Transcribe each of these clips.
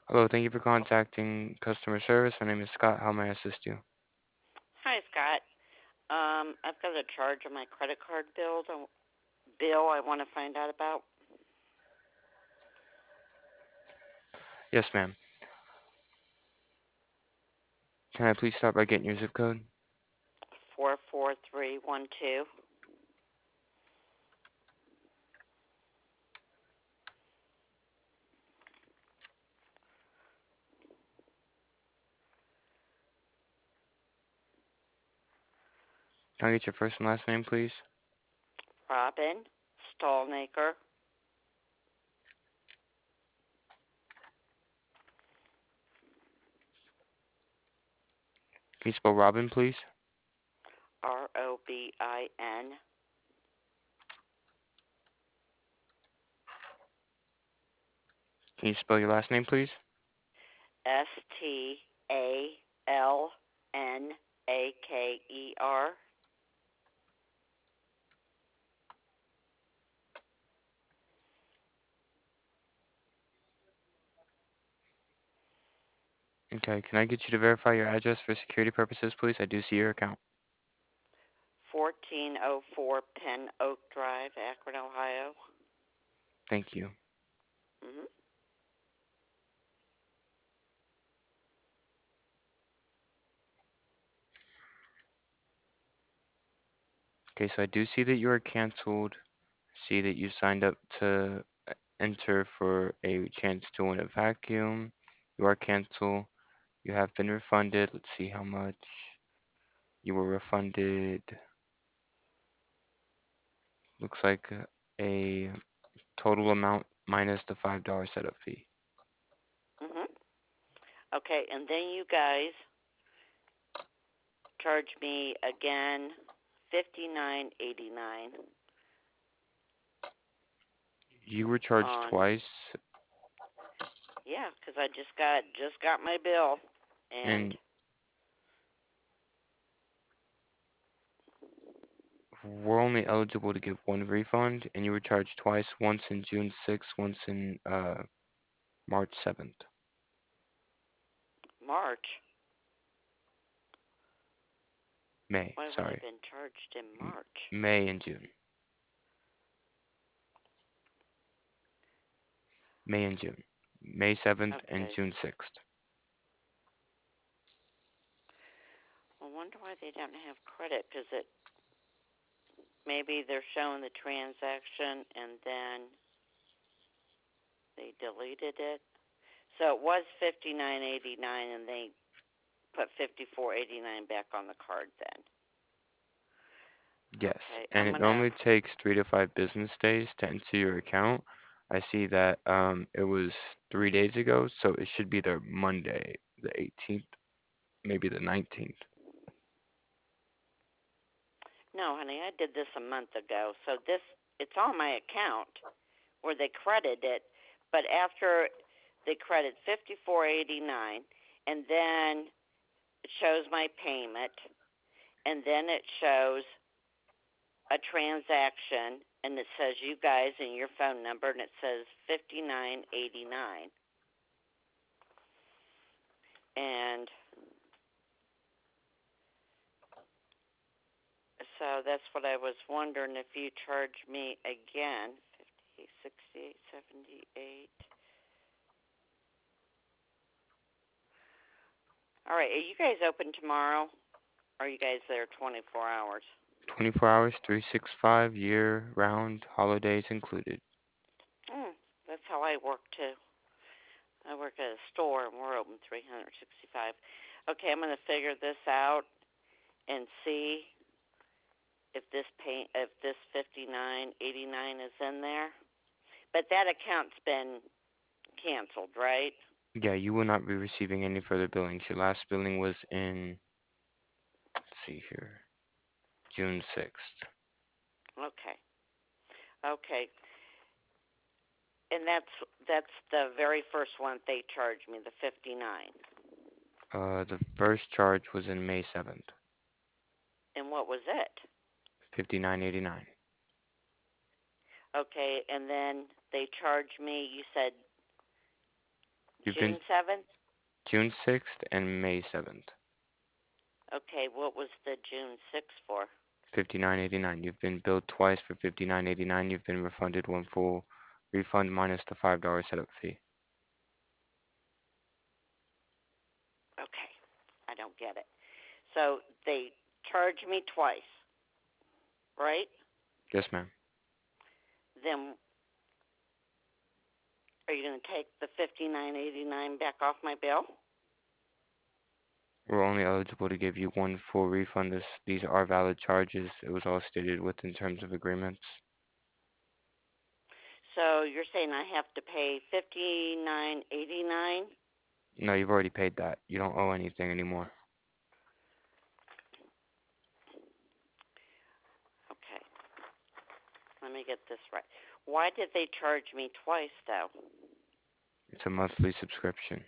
Hello, thank you for contacting customer service. My name is Scott. How may I assist you? Hi, Scott. I've got a charge on my credit card bill I want to find out about. Yes, ma'am. Can I please start by getting your zip code? 44312. Can I get your first and last name, please? Robin Stallnaker. Can you spell Robin, please? Robin. Can you spell your last name, please? Stalnaker. Okay, can I get you to verify your address for security purposes, please? I do see your account. 1404 Penn Oak Drive, Akron, Ohio. Thank you. Mhm. Okay, so I do see that you are canceled. See that you signed up to enter for a chance to win a vacuum. You are canceled. You have been refunded. Let's see how much. You were refunded. Looks like a total amount minus the $5 setup fee. Mhm. Okay, and then you guys charge me again 59.89 You were charged on. twice, Yeah, because I just got my bill, and and we're only eligible to give one refund, and you were charged twice, once in June 6th, once in March 7th. March. May, Why would I have sorry. been charged in March? May and June. May and June. May 7th and Okay. June 6th. I wonder why they don't have credit, because it maybe they're showing the transaction and then they deleted it. So it was 59.89 and they put 54.89 back on the card then. Yes, Okay, and I'm it gonna. normally takes 3 to 5 business days to enter your account. I see that it was 3 days ago, so it should be there Monday, the 18th, maybe the 19th. No, honey, I did this a month ago. So it's on my account where they credit it, but after they credit 54.89 and then it shows my payment, and then it shows a transaction, and it says you guys and your phone number, and it says 59.89. And so that's what I was wondering, if you charge me again 50, 68, 78. All right, are you guys open tomorrow? Or are you guys there 24 hours? 24 hours, 365, year round, holidays included. That's how I work too. I work at a store and we're open 365. Okay, I'm going to figure this out and see if this 59.89 is in there. But that account's been canceled, right? Yeah, you will not be receiving any further billings. Your last billing was in, let's see here, June 6th. Okay. Okay. And that's the very first one they charged me, the 59. The first charge was in May 7th, And what was it? 59.89. Okay, and then they charged me, you said You've been June 7th? June 6th and May 7th. Okay, what was the June 6th for? 59.89. You've been billed twice for 59.89. You've been refunded one full refund minus the $5 setup fee. Okay, I don't get it. So they charged me twice, right? Yes, ma'am. Then are you going to take the 59.89 back off my bill? We're only eligible to give you one full refund. These are valid charges. It was all stated within terms of agreements. So you're saying I have to pay 59.89? No, you've already paid that. You don't owe anything anymore. Okay, let me get this right. Why did they charge me twice though? It's a monthly subscription.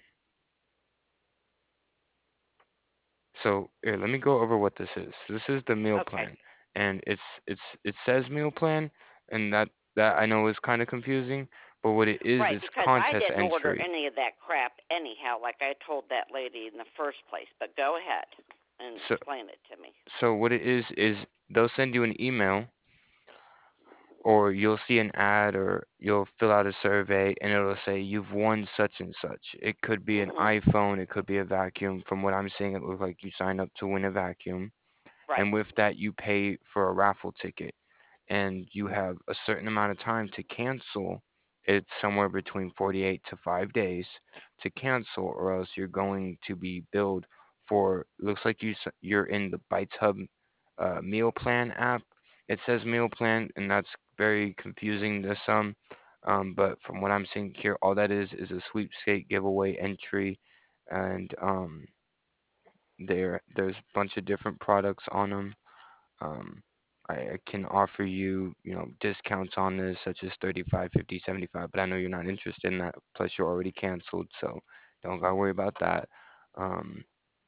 So here, let me go over what this is. This is the meal Okay. plan, and it says meal plan, and that I know is kind of confusing, but what it Right, is because I contest didn't order entry. any of that crap anyhow, like I told that lady in the first place. But go ahead and So explain it to me. so what it is they'll send you an email or you'll see an ad or you'll fill out a survey and it'll say you've won such and such. It could be an Mhm. iPhone, it could be a vacuum. From what I'm seeing, it looks like you signed up to win a vacuum. Right. And with that, you pay for a raffle ticket. And you have a certain amount of time to cancel. It's somewhere between 48 to 5 days to cancel, or else you're going to be billed for. Looks like you're in the Bites Hub meal plan app. It says meal plan, and that's very confusing to some. But from what I'm seeing here, all that is a sweepskate giveaway entry, and there's a bunch of different products on them. Um, I can offer you, discounts on this, such as 35, 50, 75, but I know you're not interested in that. Plus, you're already canceled, so don't gotta worry about that. Um,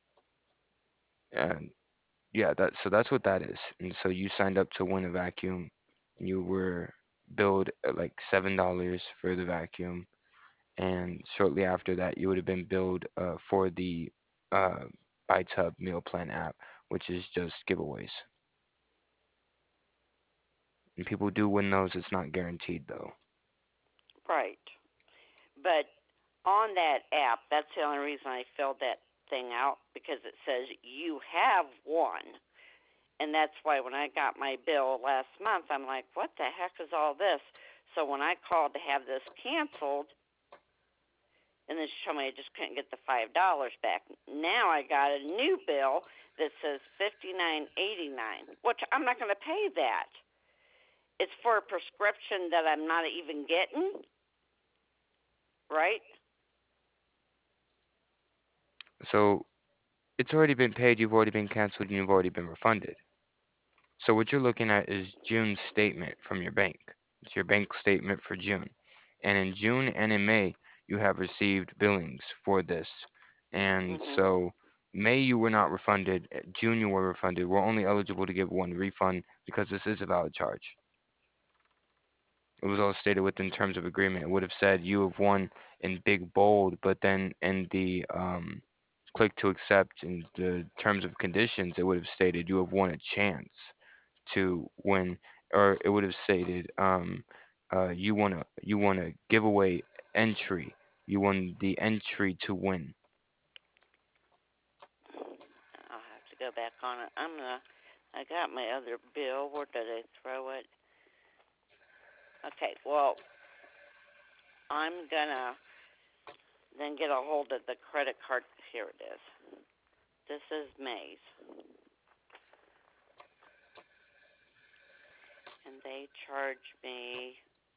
and yeah, that's what that is. And so you signed up to win a vacuum. You were billed at like $7 for the vacuum, and shortly after that, you would have been billed for the uh, BuyTub meal plan app, which is just giveaways. And people do win those. It's not guaranteed though. Right. But on that app, that's the only reason I filled that thing out because it says you have won. And that's why when I got my bill last month, I'm like, what the heck is all this? So when I called to have this canceled, and then she told me I just couldn't get the $5 back. Now I got a new bill that says $59.89, which I'm not going to pay that. It's for a prescription that I'm not even getting, right? So it's already been paid, you've already been canceled, and you've already been refunded. So what you're looking at is June's statement from your bank. It's your bank statement for June. And in June and in May, you have received billings for this. And Mhm. so May you were not refunded, June you were refunded. We're only eligible to give one refund because this is a valid charge. It was all stated within terms of agreement. It would have said you have won in big bold, but then in the click to accept in the terms of conditions, it would have stated you have won a chance to win, or it would have stated you want a giveaway entry. You won the entry to win. I'll have to go back on it. I got my other bill. Where did I throw it? Okay, well, I'm gonna then get a hold of the credit card. Here it is. This is May's, and they charged me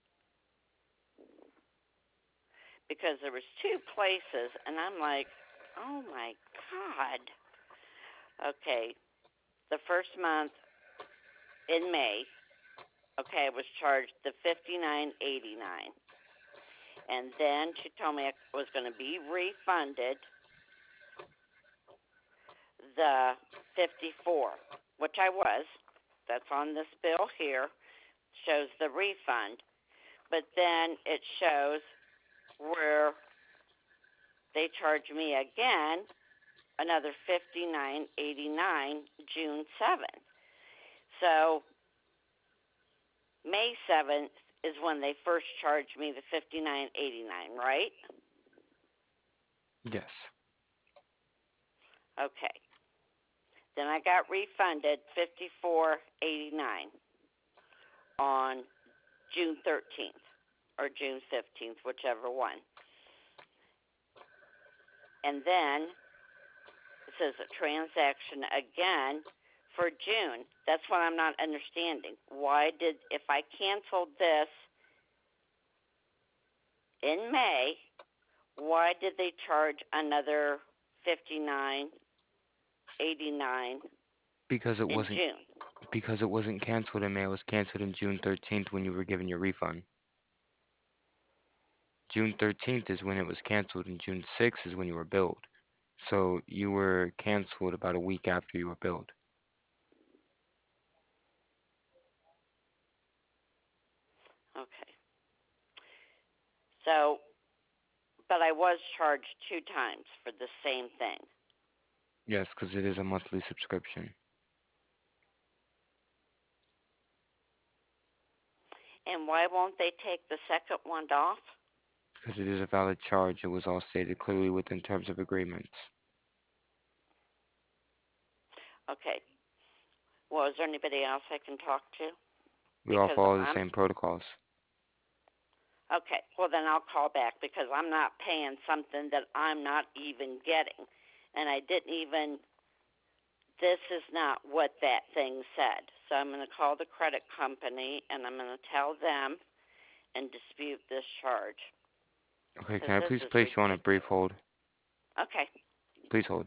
because there was two places, and I'm like, oh my god. Okay, the first month in May, okay, I was charged the $59.89, and then she told me I was going to be refunded the 54, which I was. That's on this bill here. Shows the refund, but then it shows where they charged me again another $59.89 June 7th. So May 7th is when they first charged me the $59.89, right? Yes. Okay. Then I got refunded $54.89 on June 13th or June 15th, whichever one. And then it says a transaction again for June. That's what I'm not understanding. If I canceled this in May, why did they charge another $59.89 Because it in wasn't June? because it wasn't canceled in May. It was canceled in June 13th when you were given your refund. June 13th is when it was canceled, and June 6th is when you were billed. So you were canceled about a week after you were billed. Okay. So, but I was charged two times for the same thing. Yes, because it is a monthly subscription. And why won't they take the second one off? Because it is a valid charge. It was all stated clearly within terms of agreements. Okay. Well, is there anybody else I can talk to? We all Because follow the I'm same protocols. okay. Well, then I'll call back because I'm not paying something that I'm not even getting, and I didn't even. This is not what that thing said. So I'm going to call the credit company and I'm going to tell them and dispute this charge Okay, because can I this please is place you on a brief ridiculous. hold? Okay. Please hold.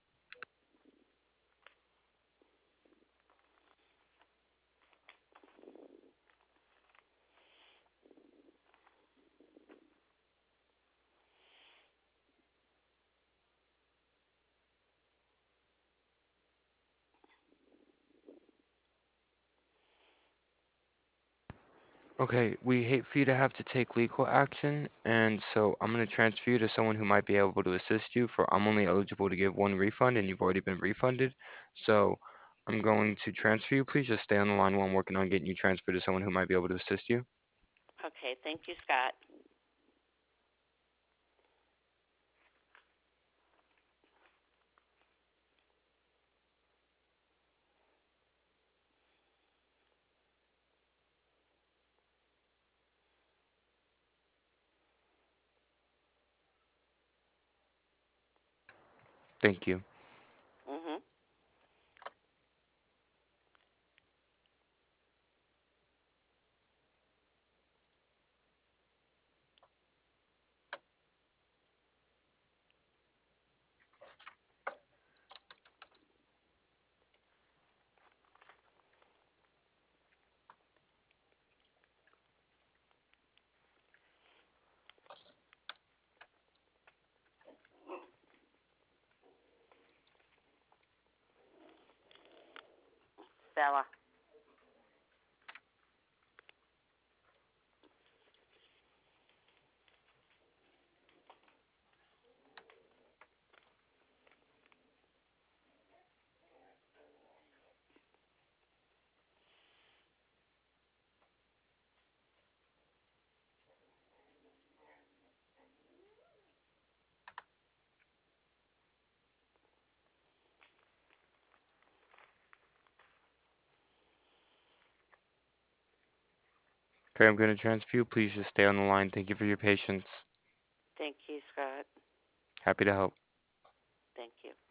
Okay, we hate for you to have to take legal action, and so I'm going to transfer you to someone who might be able to assist you. For I'm only eligible to give one refund, and you've already been refunded. So I'm going to transfer you. Please just stay on the line while I'm working on getting you transferred to someone who might be able to assist you. Okay. Thank you, Scott. Thank you. Mhm. Bella. Okay, I'm going to transfer you. Please just stay on the line. Thank you for your patience. Thank you, Scott. Happy to help.